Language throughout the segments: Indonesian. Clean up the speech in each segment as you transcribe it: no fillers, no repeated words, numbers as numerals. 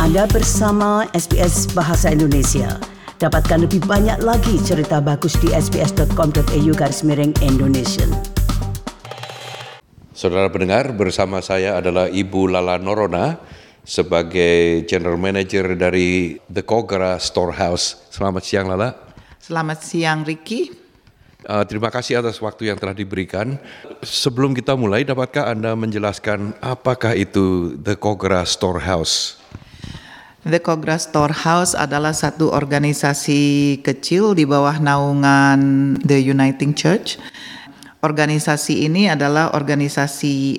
Anda bersama SBS Bahasa Indonesia. Dapatkan lebih banyak lagi cerita bagus di sbs.com.au/Indonesian. Saudara pendengar, bersama saya adalah Ibu Lala Norona sebagai General Manager dari The Kogarah Storehouse. Selamat siang, Lala. Selamat siang, Ricky. Terima kasih atas waktu yang telah diberikan. Sebelum kita mulai, dapatkah Anda menjelaskan apakah itu The Kogarah Storehouse? The Kogarah Storehouse adalah satu organisasi kecil di bawah naungan The Uniting Church. Organisasi ini adalah organisasi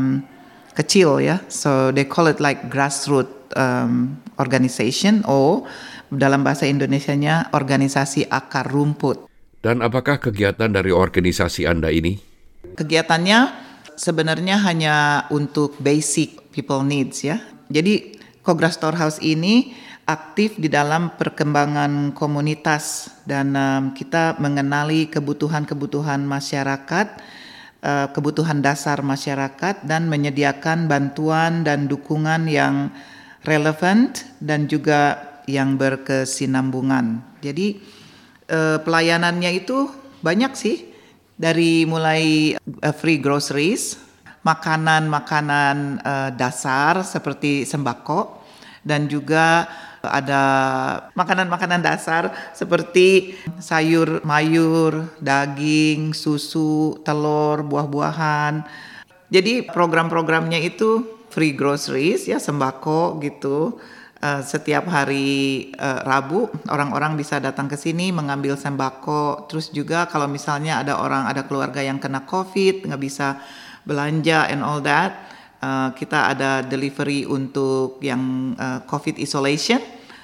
kecil ya, so they call it like grassroots organization, or dalam bahasa Indonesianya organisasi akar rumput. Dan apakah kegiatan dari organisasi Anda ini? Kegiatannya sebenarnya hanya untuk basic people needs ya. Jadi Kogarah Storehouse ini aktif di dalam perkembangan komunitas dan kita mengenali kebutuhan-kebutuhan masyarakat, kebutuhan dasar masyarakat dan menyediakan bantuan dan dukungan yang relevan dan juga yang berkesinambungan. Jadi pelayanannya itu banyak sih, dari mulai free groceries, makanan-makanan dasar seperti sembako, dan juga ada makanan-makanan dasar seperti sayur mayur, daging, susu, telur, buah-buahan. Jadi program-programnya itu free groceries ya, sembako gitu. Setiap hari Rabu orang-orang bisa datang ke sini mengambil sembako. Terus juga kalau misalnya ada keluarga yang kena COVID nggak bisa belanja and all that, kita ada delivery untuk yang COVID isolation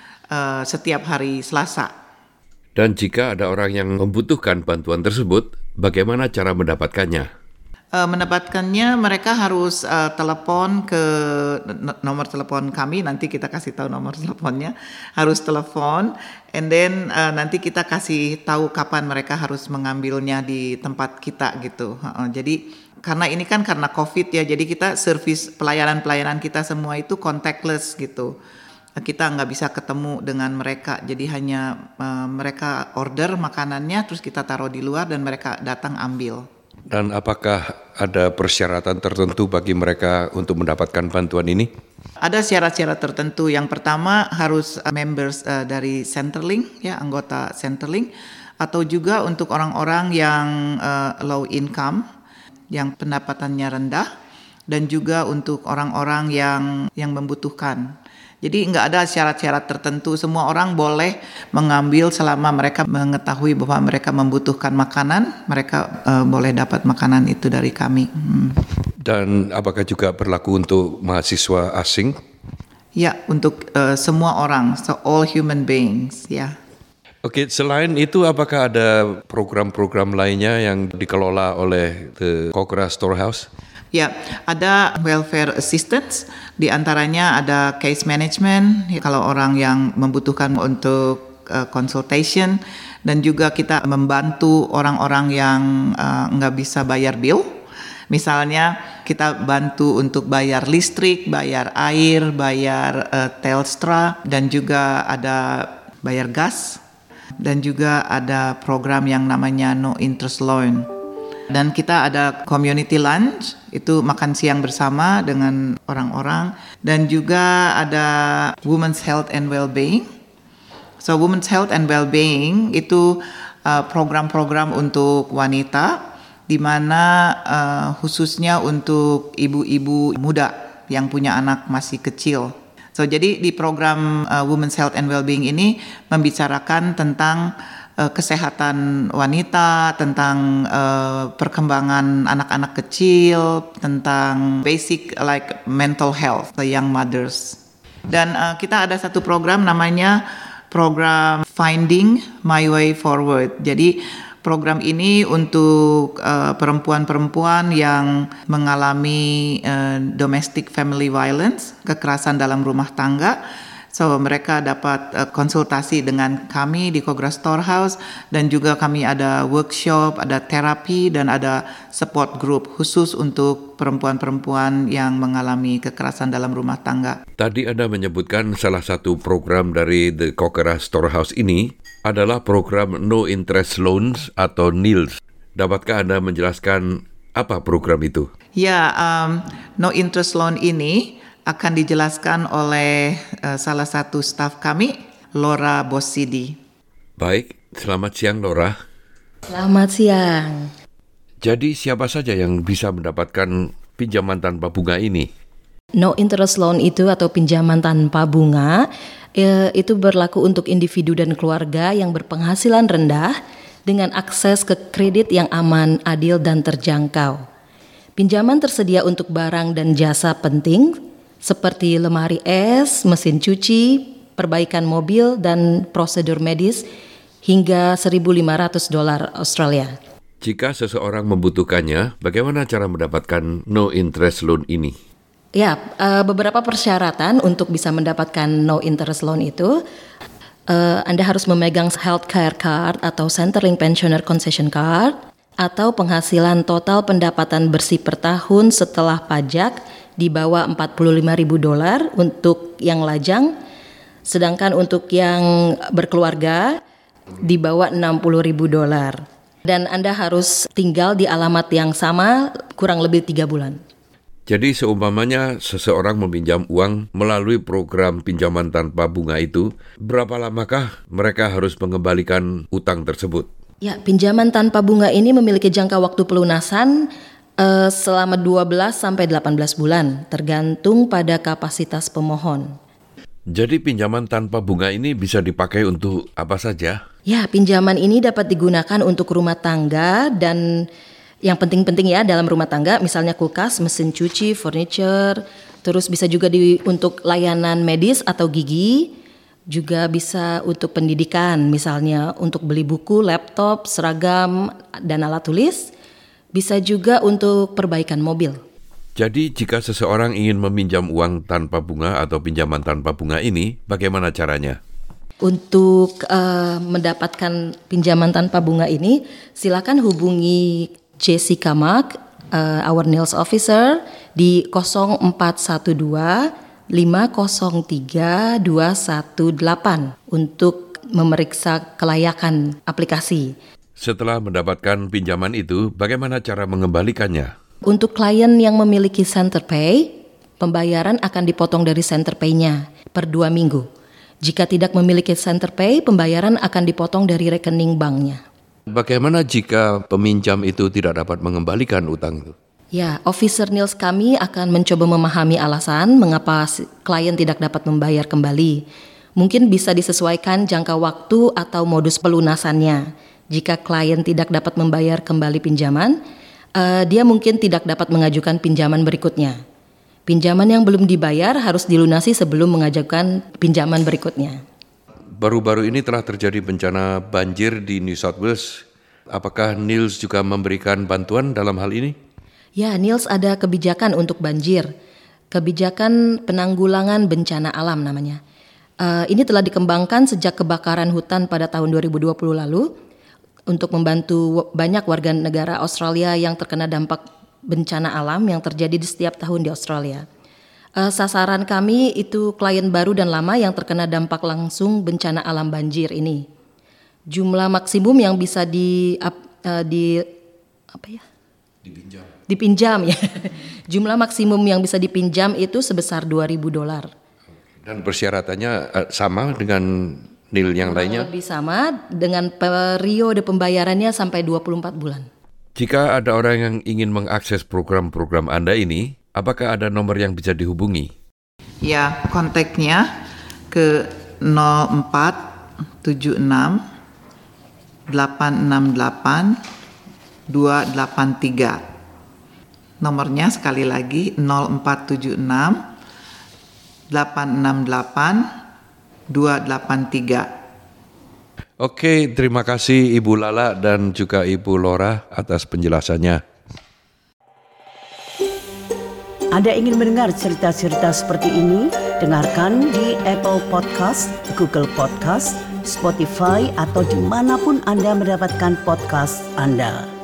setiap hari Selasa. Dan jika ada orang yang membutuhkan bantuan tersebut, bagaimana cara mendapatkannya? Mendapatkannya mereka harus telepon ke nomor telepon kami, nanti kita kasih tahu nomor teleponnya, harus telepon, and then nanti kita kasih tahu kapan mereka harus mengambilnya di tempat kita gitu. Jadi karena ini kan karena COVID ya, jadi kita service pelayanan kita semua itu contactless gitu. Kita nggak bisa ketemu dengan mereka, jadi hanya mereka order makanannya, terus kita taruh di luar dan mereka datang ambil. Dan apakah ada persyaratan tertentu bagi mereka untuk mendapatkan bantuan ini? Ada syarat-syarat tertentu. Yang pertama harus members dari Centrelink, ya, anggota Centrelink, atau juga untuk orang-orang yang low income, yang pendapatannya rendah, dan juga untuk orang-orang yang membutuhkan. Jadi nggak ada syarat-syarat tertentu, semua orang boleh mengambil selama mereka mengetahui bahwa mereka membutuhkan makanan, mereka boleh dapat makanan itu dari kami. Dan apakah juga berlaku untuk mahasiswa asing? Ya, untuk semua orang, so all human beings, ya. Oke, selain itu apakah ada program-program lainnya yang dikelola oleh The Kogarah Storehouse? Ya, ada welfare assistance, di antaranya ada case management, ya, kalau orang yang membutuhkan untuk consultation, dan juga kita membantu orang-orang yang nggak bisa bayar bill. Misalnya kita bantu untuk bayar listrik, bayar air, bayar Telstra, dan juga ada bayar gas, dan juga ada program yang namanya no interest loan. Dan kita ada community lunch, itu makan siang bersama dengan orang-orang. Dan juga ada Women's Health and Wellbeing. So Women's Health and Wellbeing itu program-program untuk wanita, di mana khususnya untuk ibu-ibu muda yang punya anak masih kecil. So jadi di program Women's Health and Wellbeing ini membicarakan tentang kesehatan wanita, tentang perkembangan anak-anak kecil, tentang basic like mental health for young mothers. Dan kita ada satu program namanya program Finding My Way Forward. Jadi program ini untuk perempuan-perempuan yang mengalami domestic family violence, kekerasan dalam rumah tangga, So mereka dapat konsultasi dengan kami di Kogra Storehouse, dan juga kami ada workshop, ada terapi, dan ada support group khusus untuk perempuan-perempuan yang mengalami kekerasan dalam rumah tangga. Tadi Anda menyebutkan salah satu program dari The Kogra Storehouse ini adalah program No Interest Loans atau NILS. Dapatkah Anda menjelaskan apa program itu? Ya, No Interest Loan ini akan dijelaskan oleh salah satu staf kami, Laura Bosidi. Baik, selamat siang Laura. Selamat siang. Jadi siapa saja yang bisa mendapatkan pinjaman tanpa bunga ini? No interest loan itu atau pinjaman tanpa bunga itu berlaku untuk individu dan keluarga yang berpenghasilan rendah dengan akses ke kredit yang aman, adil, dan terjangkau. Pinjaman tersedia untuk barang dan jasa penting seperti lemari es, mesin cuci, perbaikan mobil, dan prosedur medis hingga $1.500 Australia. Jika seseorang membutuhkannya, bagaimana cara mendapatkan no interest loan ini? Ya, beberapa persyaratan untuk bisa mendapatkan no interest loan itu, Anda harus memegang healthcare card atau Centrelink Pensioner Concession Card, atau penghasilan total pendapatan bersih per tahun setelah pajak di bawah $45.000 untuk yang lajang, sedangkan untuk yang berkeluarga di bawah $60.000. Dan Anda harus tinggal di alamat yang sama kurang lebih 3 bulan. Jadi seumpamanya seseorang meminjam uang melalui program pinjaman tanpa bunga itu, berapa lamakah mereka harus mengembalikan utang tersebut? Ya, pinjaman tanpa bunga ini memiliki jangka waktu pelunasan selama 12 sampai 18 bulan, tergantung pada kapasitas pemohon. Jadi pinjaman tanpa bunga ini bisa dipakai untuk apa saja? Ya, pinjaman ini dapat digunakan untuk rumah tangga dan yang penting-penting ya dalam rumah tangga, misalnya kulkas, mesin cuci, furniture, terus bisa juga untuk layanan medis atau gigi, juga bisa untuk pendidikan, misalnya untuk beli buku, laptop, seragam, dan alat tulis. Bisa juga untuk perbaikan mobil. Jadi jika seseorang ingin meminjam uang tanpa bunga atau pinjaman tanpa bunga ini, bagaimana caranya? Untuk mendapatkan pinjaman tanpa bunga ini, silakan hubungi Jessica Mark, our NILS officer, di 0412 503 218 untuk memeriksa kelayakan aplikasi. Setelah mendapatkan pinjaman itu, bagaimana cara mengembalikannya? Untuk klien yang memiliki CenterPay, pembayaran akan dipotong dari CenterPay-nya per 2 minggu. Jika tidak memiliki CenterPay, pembayaran akan dipotong dari rekening banknya. Bagaimana jika peminjam itu tidak dapat mengembalikan utang itu? Ya, officer NILS kami akan mencoba memahami alasan mengapa klien tidak dapat membayar kembali. Mungkin bisa disesuaikan jangka waktu atau modus pelunasannya. Jika klien tidak dapat membayar kembali pinjaman, dia mungkin tidak dapat mengajukan pinjaman berikutnya. Pinjaman yang belum dibayar harus dilunasi sebelum mengajukan pinjaman berikutnya. Baru-baru ini telah terjadi bencana banjir di New South Wales. Apakah NILS juga memberikan bantuan dalam hal ini? Ya, NILS ada kebijakan untuk banjir. Kebijakan penanggulangan bencana alam namanya. Ini telah dikembangkan sejak kebakaran hutan pada tahun 2020 lalu untuk membantu banyak warga negara Australia yang terkena dampak bencana alam yang terjadi di setiap tahun di Australia. Sasaran kami itu klien baru dan lama yang terkena dampak langsung bencana alam banjir ini. Jumlah maksimum yang bisa dipinjam ya. Jumlah maksimum yang bisa dipinjam itu sebesar $2.000. Dan persyaratannya sama dengan NIL yang lainnya? Lebih sama dengan periode pembayarannya sampai 24 bulan. Jika ada orang yang ingin mengakses program-program Anda ini, apakah ada nomor yang bisa dihubungi? Ya, kontaknya ke 0476 868 283. Nomornya sekali lagi 0476 868 283. Oke, terima kasih Ibu Lala dan juga Ibu Laura atas penjelasannya. Anda ingin mendengar cerita-cerita seperti ini? Dengarkan di Apple Podcast, Google Podcast, Spotify, atau dimanapun Anda mendapatkan podcast Anda.